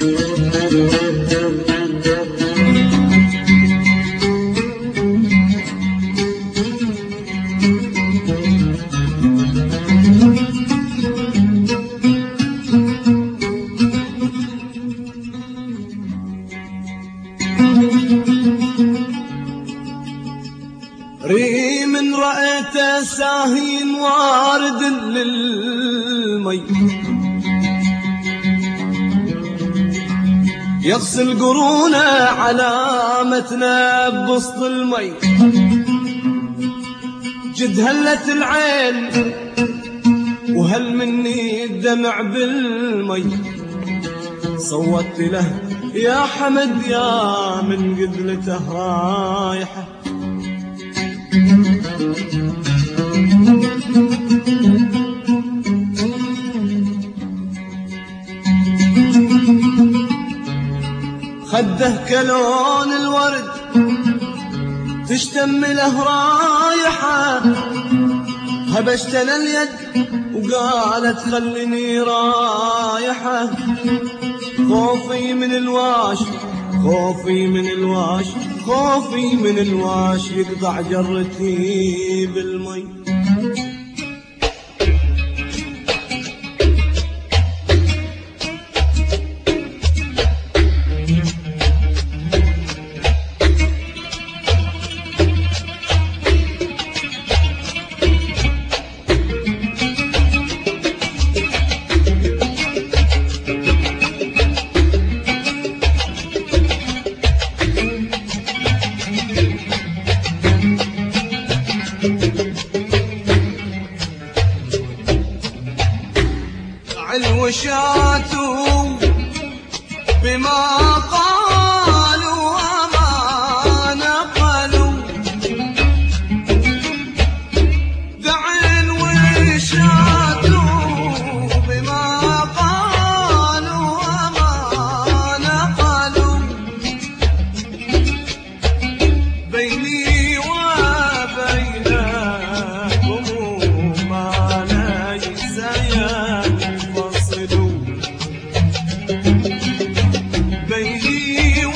ريم رأيته ساهين وارد للمي يغسل قرونه علامتنا بوسط المي جد هلت العين وهل مني الدمع بالمي صوت له يا حمد يا من قبلته رايحه خده كلون الورد تشتم له رايحة هبشت اليد وقالت خليني رايحة خوفي من الواش خوفي من الواش خوفي من الواش يقطع جرتي بالمي الوشاتوا بما قالوا وما نقلوا دع الوشاتوا بما قالوا وما نقلوا بيني وبينكم ما ليس بيني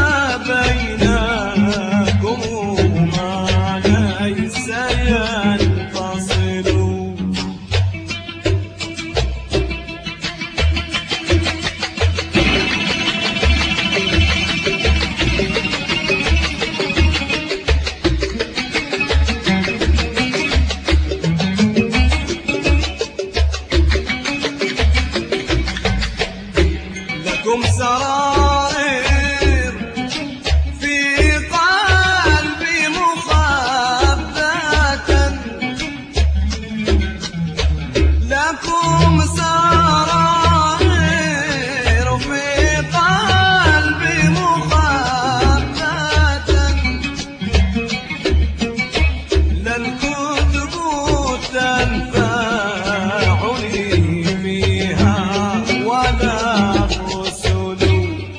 وبينكم ما ليس ينفصل لكم سرائر في قلبي مخبأة لكم سرائر في قلبي مخبأة لا الكتب تنفعني فيها ولا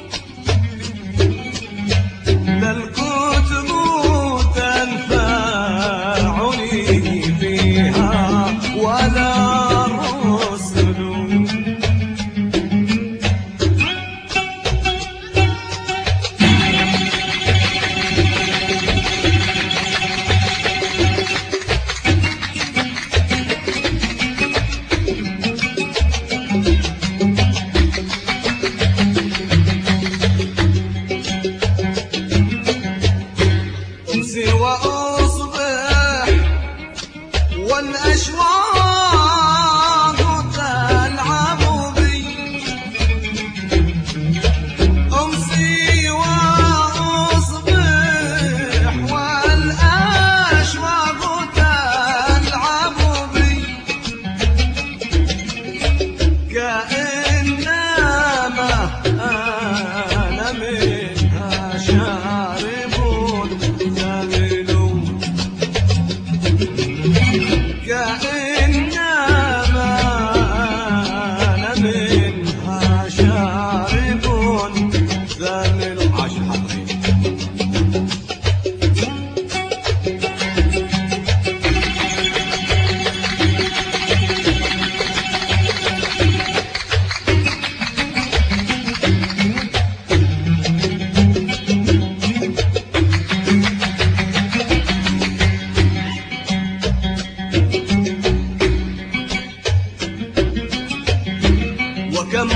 وكم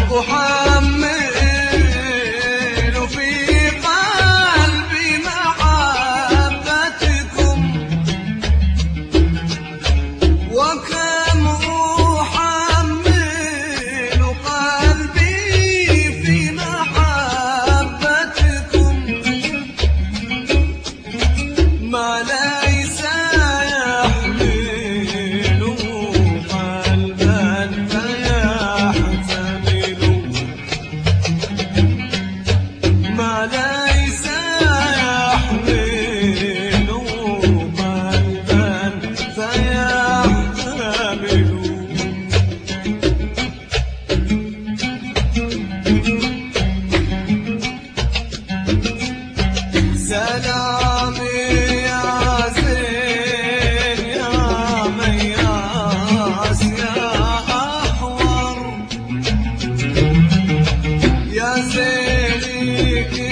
أحمل في قلبي محبتكم، وكم أحمل قلبي في محبتكم، ما ليس يحمل قلبا فيحتمل، ما ليس يحمل قلبا فيحتمل. سلامي يا زين يا مياس يا أحور، يا زين